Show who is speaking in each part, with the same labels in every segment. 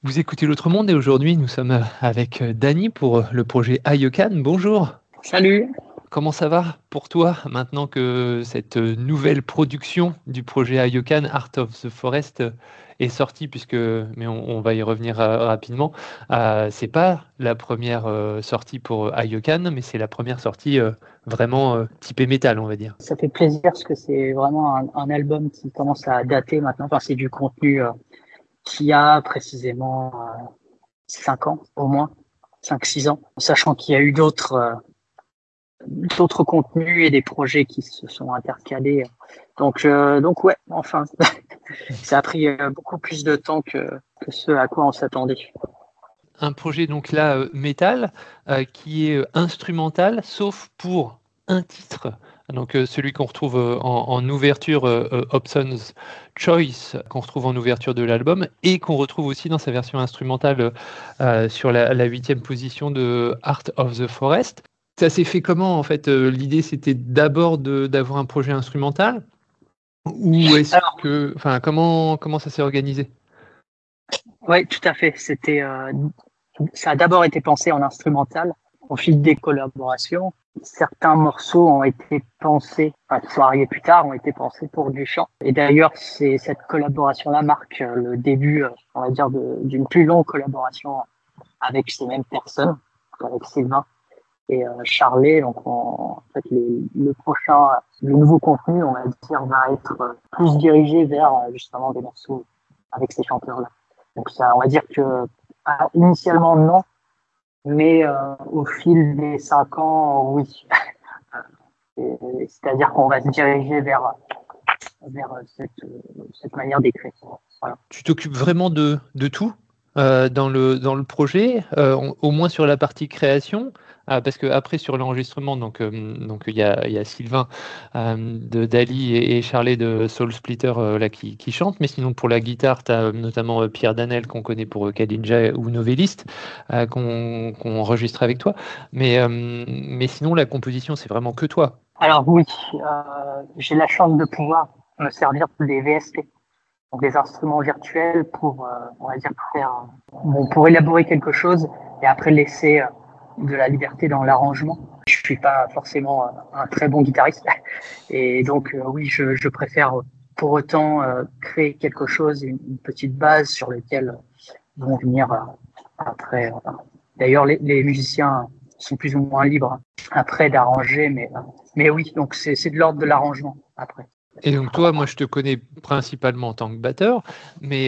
Speaker 1: Vous écoutez l'autre monde et aujourd'hui nous sommes avec Dany pour le projet Ayokan. Bonjour,
Speaker 2: Salut.
Speaker 1: comment ça va pour toi maintenant que cette nouvelle production du projet Ayokan, Art of the Forest, est sortie puisque, mais on va y revenir rapidement. C'est pas la première sortie pour Ayokan, mais c'est la première sortie vraiment typée métal, on va dire.
Speaker 2: Ça fait plaisir parce que c'est vraiment un album qui commence à dater maintenant. Enfin, c'est du contenu qui a précisément 5 ans au moins, 5-6 ans, sachant qu'il y a eu d'autres contenus et des projets qui se sont intercalés. Donc ouais, enfin, ça a pris beaucoup plus de temps que ce à quoi on s'attendait.
Speaker 1: Un projet donc là métal qui est instrumental sauf pour un titre, donc celui qu'on retrouve en ouverture, Hobson's Choice, qu'on retrouve en ouverture de l'album et qu'on retrouve aussi dans sa version instrumentale sur la 8e position de Art of the Forest. Ça s'est fait comment en fait? L'idée c'était d'abord d'avoir un projet instrumental ou est-ce
Speaker 2: Alors,
Speaker 1: que, enfin comment ça s'est organisé?
Speaker 2: ouais, tout à fait. Ça a d'abord été pensé en instrumental. Au fil des collaborations, certains morceaux ont été pensés, enfin, qui sont arrivés plus tard, ont été pensés pour du chant. Et d'ailleurs, cette collaboration-là marque le début, on va dire, d'une plus longue collaboration avec ces mêmes personnes, avec Sylvain et Charlet. Donc, en fait, le nouveau contenu, on va dire, va être plus dirigé vers justement des morceaux avec ces chanteurs-là. Donc, ça, on va dire que initialement, non, mais au fil des 5 ans, oui. C'est-à-dire qu'on va se diriger vers cette manière d'écrire. Voilà.
Speaker 1: Tu t'occupes vraiment de tout dans le projet, au moins sur la partie création, parce que après sur l'enregistrement, donc il y a Sylvain de Dali et Charlet de Soul Splitter là qui chantent, mais sinon pour la guitare, tu as notamment Pierre Danel qu'on connaît pour Kadinja ou Novelliste, qu'on enregistre avec toi, mais sinon la composition c'est vraiment que toi.
Speaker 2: Alors oui, j'ai la chance de pouvoir me servir des VST, donc des instruments virtuels pour, on va dire, pour élaborer quelque chose et après laisser de la liberté dans l'arrangement. Je suis pas forcément un très bon guitariste et donc oui, je préfère pour autant créer quelque chose, une petite base sur laquelle vont venir après. D'ailleurs, les musiciens sont plus ou moins libres après d'arranger, mais oui, donc c'est de l'ordre de l'arrangement après.
Speaker 1: Et donc toi, moi je te connais principalement en tant que batteur, mais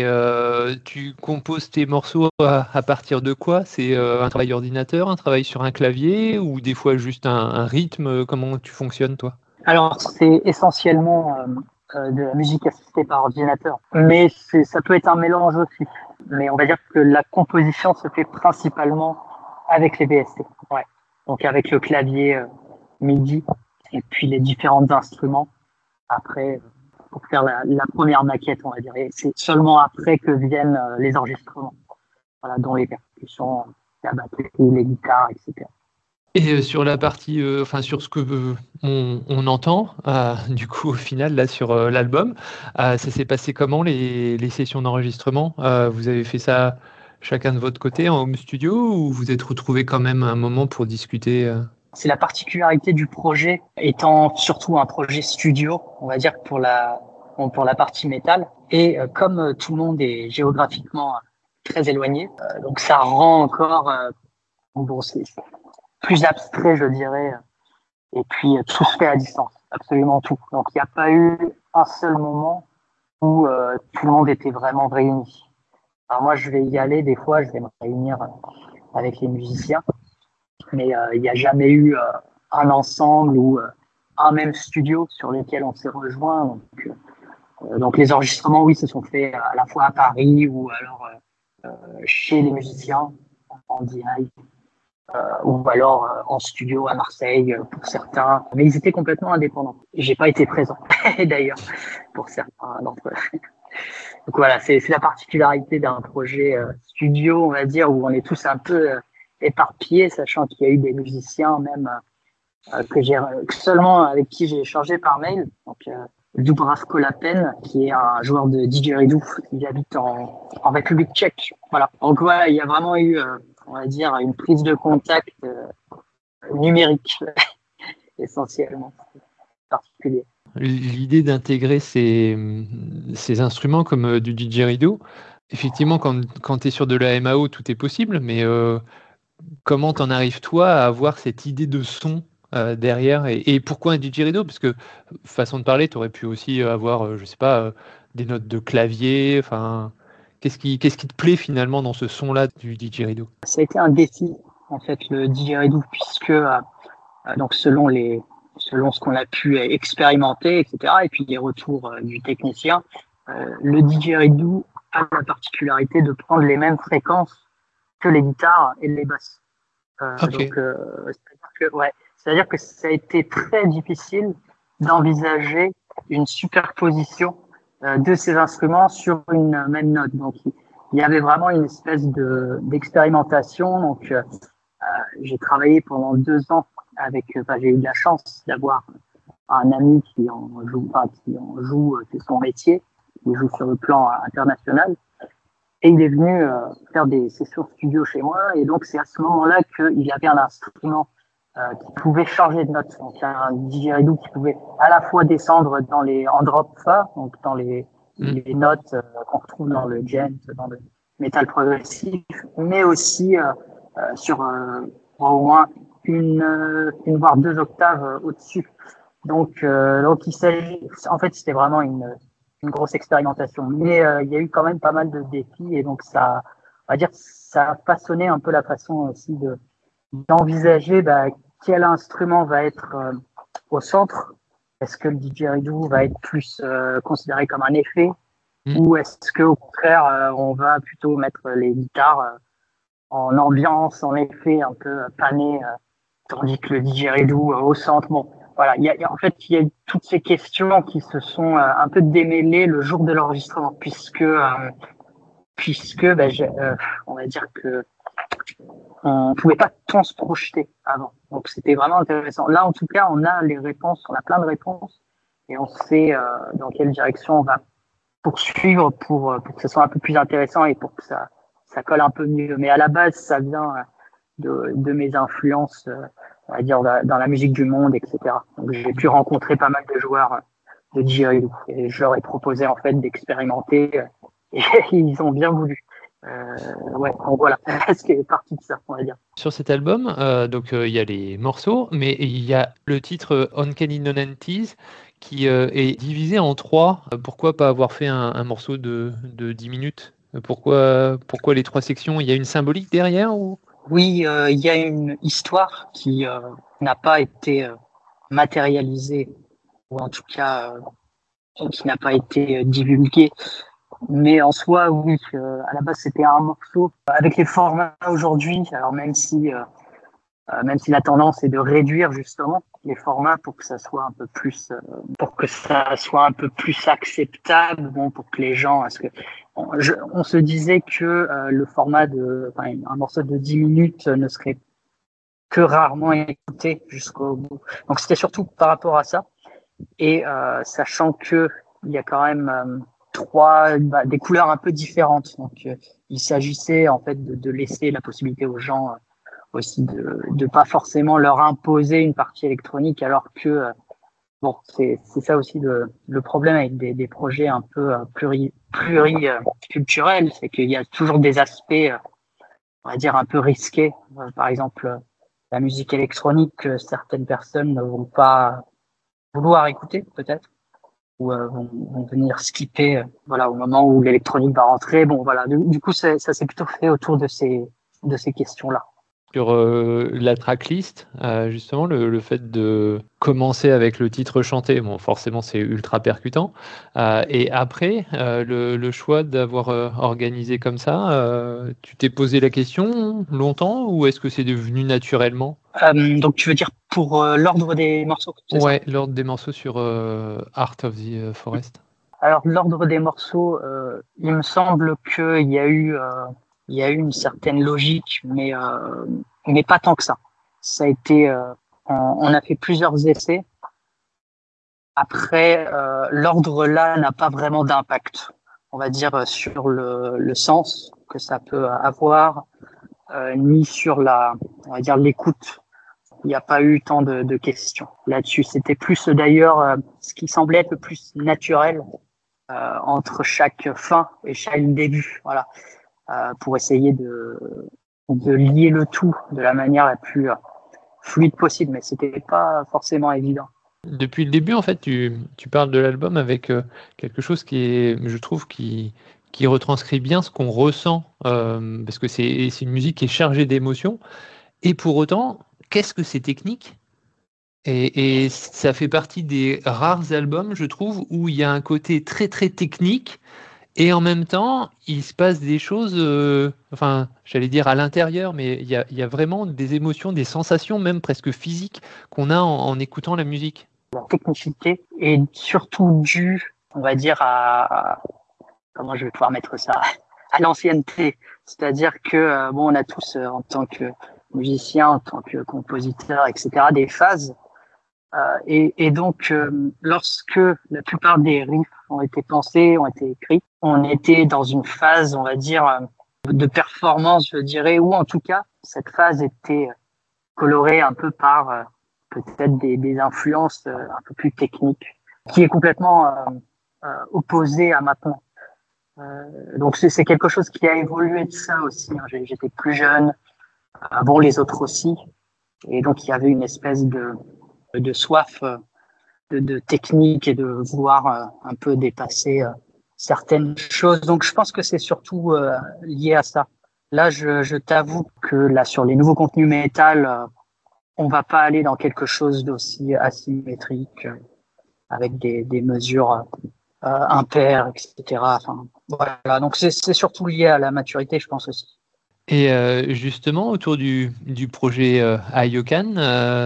Speaker 1: tu composes tes morceaux à partir de quoi? C'est un travail ordinateur, un travail sur un clavier ou des fois juste un rythme? Comment tu fonctionnes toi?
Speaker 2: Alors, c'est essentiellement de la musique assistée par ordinateur, mais ça peut être un mélange aussi. Mais on va dire que la composition se fait principalement avec les VST. Ouais. Donc avec le clavier MIDI et puis les différents instruments. Après, pour faire la première maquette, on va dire. Et c'est seulement après que viennent les enregistrements, voilà, dont les percussions, la batterie, les guitares, etc.
Speaker 1: Et sur la partie, enfin sur ce que on entend, du coup au final là sur l'album, ça s'est passé comment les sessions d'enregistrement? Vous avez fait ça chacun de votre côté en home studio ou vous êtes retrouvés quand même un moment pour discuter?
Speaker 2: C'est la particularité du projet, étant surtout un projet studio, on va dire pour la partie métal. Et comme tout le monde est géographiquement très éloigné, donc ça rend encore bon, c'est plus abstrait, je dirais. Et puis tout se fait à distance, absolument tout. Donc il n'y a pas eu un seul moment où tout le monde était vraiment réuni. Alors moi, je vais y aller des fois, je vais me réunir avec les musiciens, mais il n'y a jamais eu un ensemble ou un même studio sur lequel on s'est rejoint. Donc les enregistrements, oui, se sont faits à la fois à Paris ou alors chez les musiciens en direct ou alors en studio à Marseille pour certains. Mais ils étaient complètement indépendants. J'ai pas été présent d'ailleurs pour certains d'entre eux. Donc voilà, c'est la particularité d'un projet studio, on va dire, où on est tous un peu éparpillés, sachant qu'il y a eu des musiciens même que seulement avec qui j'ai échangé par mail. Donc Dubravko Lapen, qui est un joueur de didgeridoo. Il habite en République tchèque. Voilà. Donc ouais, il y a vraiment eu, on va dire, une prise de contact numérique essentiellement particulier.
Speaker 1: L'idée d'intégrer ces instruments comme du didgeridoo, effectivement, quand tu es sur de la MAO, tout est possible, mais comment t'en arrives toi à avoir cette idée de son derrière et pourquoi un didgeridoo? Parce que façon de parler, tu aurais pu aussi avoir, je sais pas, des notes de clavier. Enfin, qu'est-ce qui te plaît finalement dans ce son-là du didgeridoo?
Speaker 2: Ça a été un défi en fait le didgeridoo puisque donc selon ce qu'on a pu expérimenter, etc. Et puis les retours du technicien, le didgeridoo a la particularité de prendre les mêmes fréquences que les guitares et les basses.
Speaker 1: Ok.
Speaker 2: C'est-à-dire que ça a été très difficile d'envisager une superposition de ces instruments sur une même note. Donc, il y avait vraiment une espèce d'expérimentation. Donc, j'ai travaillé pendant 2 ans avec. J'ai eu de la chance d'avoir un ami qui en joue, c'est son métier. Il joue sur le plan international. Et il est venu faire des sessions studio chez moi. Et donc, c'est à ce moment-là qu'il y avait un instrument qui pouvait changer de note. Donc, un didgeridoo qui pouvait à la fois descendre en drop fa, donc dans
Speaker 1: Mm.
Speaker 2: les notes qu'on retrouve dans le gent, dans le métal progressif, mais aussi sur au moins une voire 2 octaves au-dessus. Donc il s'agit, en fait, c'était vraiment une grosse expérimentation. Mais il y a eu quand même pas mal de défis et donc ça, on va dire, ça a façonné un peu la façon aussi d'envisager quel instrument va être au centre. Est-ce que le didgeridoo va être plus considéré comme un effet
Speaker 1: Mm.
Speaker 2: ou est-ce que au contraire on va plutôt mettre les guitares en ambiance, en effet un peu pané, tandis que le didgeridoo au centre. Bon, voilà, en fait, il y a toutes ces questions qui se sont un peu démêlées le jour de l'enregistrement, puisque on va dire que on pouvait pas tant se projeter avant. Donc c'était vraiment intéressant. Là, en tout cas, on a les réponses, on a plein de réponses et on sait dans quelle direction on va poursuivre pour que ce soit un peu plus intéressant et pour que ça colle un peu mieux. Mais à la base, ça vient de mes influences, on va dire, dans la musique du monde, etc. Donc, j'ai pu rencontrer pas mal de joueurs de didgeridoo et je leur ai proposé en fait d'expérimenter et ils ont bien voulu. Ouais, donc voilà, ce qui est parti de ça, on va dire.
Speaker 1: Sur cet album, donc il y a les morceaux, mais il y a le titre Uncanny Non-Entities qui est divisé en trois. Pourquoi pas avoir fait un morceau de 10 minutes? Pourquoi les trois sections? Il y a une symbolique derrière ou?
Speaker 2: Oui, il y a une histoire qui n'a pas été matérialisée ou en tout cas qui n'a pas été divulguée. Mais en soi, oui, à la base c'était un morceau avec les formats aujourd'hui. Alors même si la tendance est de réduire justement les formats pour que ça soit un peu plus, pour que ça soit un peu plus acceptable, bon, pour que les gens, parce que on se disait que le format un morceau de 10 minutes ne serait que rarement écouté jusqu'au bout. Donc c'était surtout par rapport à ça et sachant que il y a quand même des couleurs un peu différentes. Donc il s'agissait en fait de laisser la possibilité aux gens aussi de pas forcément leur imposer une partie électronique alors que bon c'est ça aussi le problème avec des projets un peu culturels, c'est qu'il y a toujours des aspects on va dire un peu risqués. Par exemple la musique électronique que certaines personnes ne vont pas vouloir écouter peut-être ou vont venir skipper voilà au moment où l'électronique va rentrer. Bon voilà, du coup ça s'est plutôt fait autour de ces questions-là.
Speaker 1: Sur la tracklist, justement, le fait de commencer avec le titre chanté, bon, forcément, c'est ultra percutant. Et après, le choix d'avoir organisé comme ça, tu t'es posé la question longtemps ou est-ce que c'est devenu naturellement?
Speaker 2: Donc tu veux dire pour l'ordre des morceaux, c'est ça?
Speaker 1: Ouais, l'ordre des morceaux sur Art of the Forest.
Speaker 2: Alors l'ordre des morceaux, il me semble il y a eu une certaine logique, mais pas tant que ça. Ça a été, on a fait plusieurs essais Après, l'ordre là n'a pas vraiment d'impact, on va dire, sur le sens que ça peut avoir, ni sur on va dire, l'écoute. Il n'y a pas eu tant de questions là-dessus. C'était plus d'ailleurs ce qui semblait être le plus naturel entre chaque fin et chaque début, voilà, pour essayer de lier le tout de la manière la plus fluide possible, mais c'était pas forcément évident.
Speaker 1: Depuis le début, en fait, tu parles de l'album avec quelque chose qui est, je trouve, qui retranscrit bien ce qu'on ressent, parce que c'est une musique qui est chargée d'émotions. Et pour autant, qu'est-ce que c'est technique? Et ça fait partie des rares albums, je trouve, où il y a un côté très très technique et en même temps, il se passe des choses, enfin, j'allais dire à l'intérieur, mais il y a vraiment des émotions, des sensations, même presque physiques, qu'on a en écoutant la musique.
Speaker 2: La technicité est surtout due, on va dire, comment je vais pouvoir mettre ça, à l'ancienneté. C'est-à-dire que, bon, on a tous, en tant que musicien, en tant que compositeur, etc., des phases. Et donc, lorsque la plupart des riffs ont été pensés, ont été écrits, on était dans une phase, on va dire, de performance, je dirais, ou en tout cas, cette phase était colorée un peu par peut-être des influences un peu plus techniques, qui est complètement opposée à maintenant. Donc c'est quelque chose qui a évolué de ça aussi. Hein. J'étais plus jeune, bon les autres aussi, et donc il y avait une espèce de soif de technique et de vouloir un peu dépasser certaines choses. Donc je pense que c'est surtout lié à ça. Là, je t'avoue que là sur les nouveaux contenus métal, on va pas aller dans quelque chose d'aussi asymétrique avec des mesures impaires, etc. Enfin, voilà. Donc c'est surtout lié à la maturité, je pense aussi.
Speaker 1: Et justement, autour du projet Ayokan,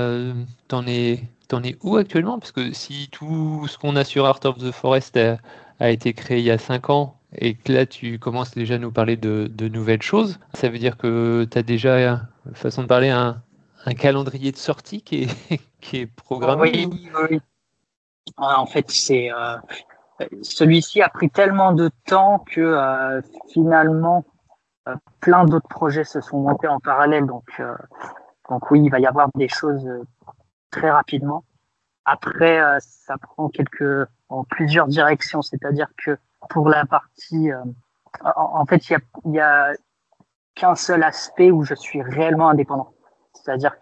Speaker 1: t'en es où actuellement? Parce que si tout ce qu'on a sur Art of the Forest a été créé il y a 5 ans et que là tu commences déjà à nous parler de nouvelles choses, ça veut dire que tu as déjà, façon de parler, un calendrier de sortie qui est programmé
Speaker 2: Oui,
Speaker 1: ou...
Speaker 2: oui. En fait, celui-ci a pris tellement de temps que finalement plein d'autres projets se sont montés en parallèle. Donc oui, il va y avoir des choses très rapidement. Après, ça prend en plusieurs directions. C'est-à-dire que pour la partie, en fait, il y a qu'un seul aspect où je suis réellement indépendant. C'est-à-dire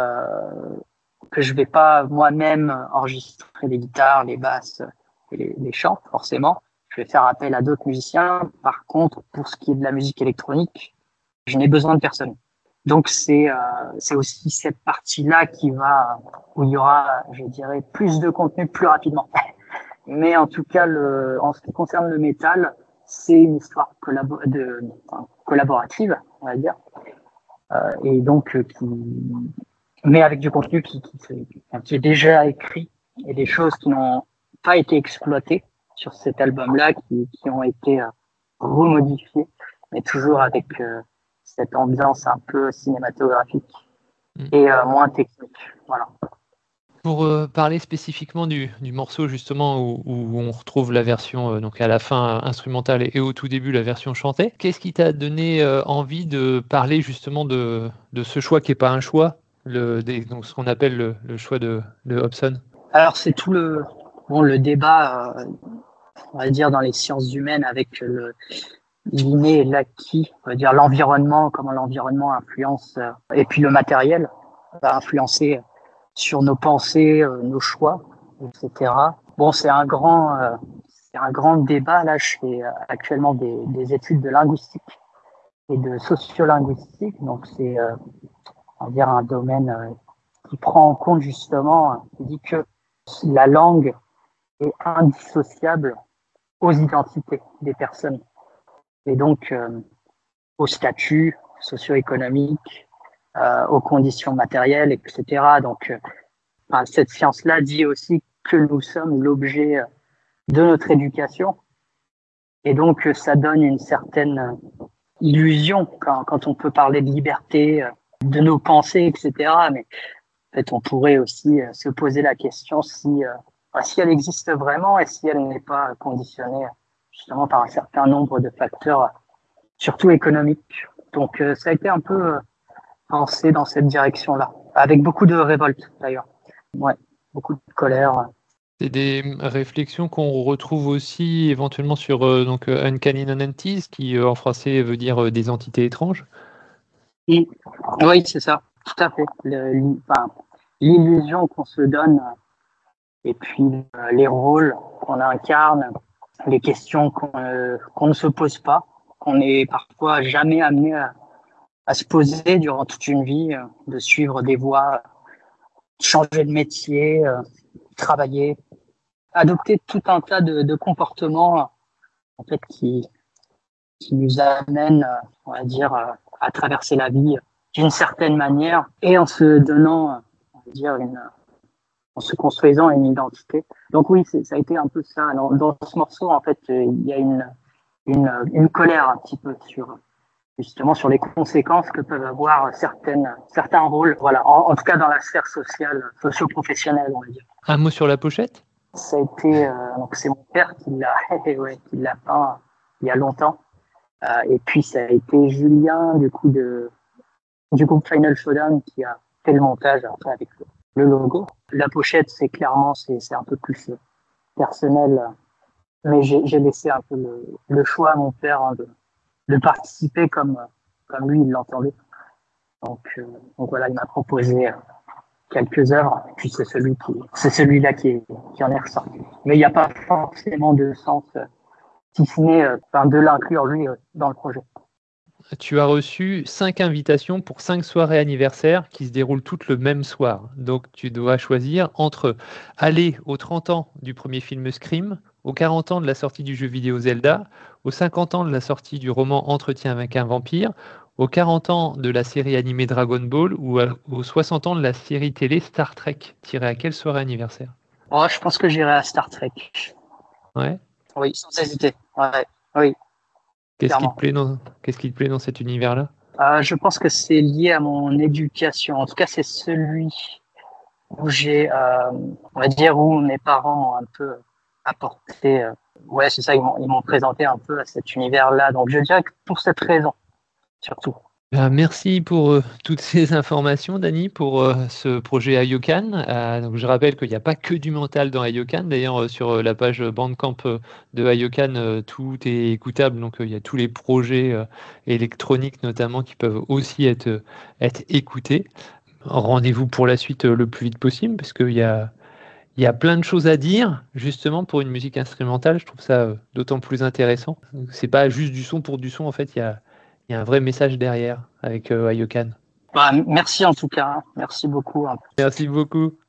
Speaker 2: que je vais pas moi-même enregistrer les guitares, les basses et les chants, forcément. Je vais faire appel à d'autres musiciens. Par contre, pour ce qui est de la musique électronique, je n'ai besoin de personne. Donc c'est aussi cette partie-là où il y aura, je dirais, plus de contenu plus rapidement. Mais en tout cas, en ce qui concerne le métal, c'est une histoire collaborative, on va dire, et donc mais avec du contenu qui est déjà écrit et des choses qui n'ont pas été exploitées sur cet album-là, qui ont été remodifiées, mais toujours avec cette ambiance un peu cinématographique et moins technique. Voilà.
Speaker 1: Pour parler spécifiquement du morceau justement où on retrouve la version donc à la fin instrumentale et au tout début la version chantée, qu'est-ce qui t'a donné envie de parler justement de ce choix qui n'est pas un choix, donc ce qu'on appelle le choix de Hobson?
Speaker 2: Alors c'est tout le débat, on va dire dans les sciences humaines avec l'inné et l'acquis, on va dire l'environnement, comment l'environnement influence, et puis le matériel va influencer sur nos pensées, nos choix, etc. Bon, c'est un grand débat. Là, je fais actuellement des études de linguistique et de sociolinguistique. Donc, c'est, on va dire, un domaine qui prend en compte justement, qui dit que la langue est indissociable aux identités des personnes et donc au statut socio-économique, aux conditions matérielles, etc. Donc, cette science-là dit aussi que nous sommes l'objet de notre éducation. Et donc, ça donne une certaine illusion quand on peut parler de liberté, de nos pensées, etc. Mais en fait, on pourrait aussi se poser la question si si elle existe vraiment et si elle n'est pas conditionnée justement par un certain nombre de facteurs, surtout économiques. Donc ça a été un peu pensé dans cette direction-là, avec beaucoup de révolte d'ailleurs. Ouais, beaucoup de colère.
Speaker 1: C'est des réflexions qu'on retrouve aussi éventuellement sur Uncanny Non-Entities, qui en français veut dire des entités étranges.
Speaker 2: Et, oui, c'est ça, tout à fait. L'illusion qu'on se donne et puis les rôles qu'on incarne, les questions qu'on ne se pose pas, qu'on n'est parfois jamais amené à se poser durant toute une vie, de suivre des voies, changer de métier, travailler, adopter tout un tas de comportements en fait qui nous amènent, on va dire, à traverser la vie d'une certaine manière et en se donnant, on va dire, en se construisant une identité. Donc oui, ça a été un peu ça. Dans ce morceau, en fait, il y a une colère un petit peu sur justement sur les conséquences que peuvent avoir certains rôles, voilà, en tout cas dans la sphère sociale, socio-professionnelle, on va dire.
Speaker 1: Un mot sur la pochette?
Speaker 2: Ça a été, donc c'est mon père qui l'a, ouais, qui l'a peint il y a longtemps. Et puis ça a été Julien du groupe Final Showdown qui a fait le montage après avec le logo. La pochette, c'est un peu plus personnel, mais j'ai laissé un peu le choix à mon père de participer comme lui il l'entendait. Donc voilà, il m'a proposé quelques œuvres, et puis c'est celui-là qui en est ressorti. Mais il n'y a pas forcément de sens, si ce n'est de l'inclure lui dans le projet.
Speaker 1: Tu as reçu 5 invitations pour 5 soirées anniversaires qui se déroulent toutes le même soir. Donc tu dois choisir entre aller aux 30 ans du premier film Scream, aux 40 ans de la sortie du jeu vidéo Zelda, aux 50 ans de la sortie du roman Entretien avec un vampire, aux 40 ans de la série animée Dragon Ball ou aux 60 ans de la série télé Star Trek. Tiré à quelle soirée anniversaire?
Speaker 2: Oh, je pense que j'irai à Star Trek.
Speaker 1: Ouais.
Speaker 2: Oui, sans hésiter. Ouais, oui, clairement.
Speaker 1: Qu'est-ce qui te plaît dans cet univers-là?
Speaker 2: Je pense que c'est lié à mon éducation. En tout cas, c'est celui où on va dire, où mes parents m'ont un peu apporté. Ouais, c'est ça, ils m'ont présenté un peu à cet univers-là. Donc, je dirais que pour cette raison, surtout.
Speaker 1: Merci pour toutes ces informations, Dany, pour ce projet Ayokan. Donc je rappelle qu'il n'y a pas que du mental dans Ayokan. D'ailleurs, sur la page Bandcamp de Ayokan, tout est écoutable. Donc il y a tous les projets électroniques notamment qui peuvent aussi être écoutés. Rendez-vous pour la suite le plus vite possible parce qu'il y a plein de choses à dire, justement, pour une musique instrumentale. Je trouve ça d'autant plus intéressant. C'est pas juste du son pour du son, en fait, il y a un vrai message derrière avec Ayokan.
Speaker 2: Bah, merci en tout cas. Merci beaucoup.
Speaker 1: Merci beaucoup.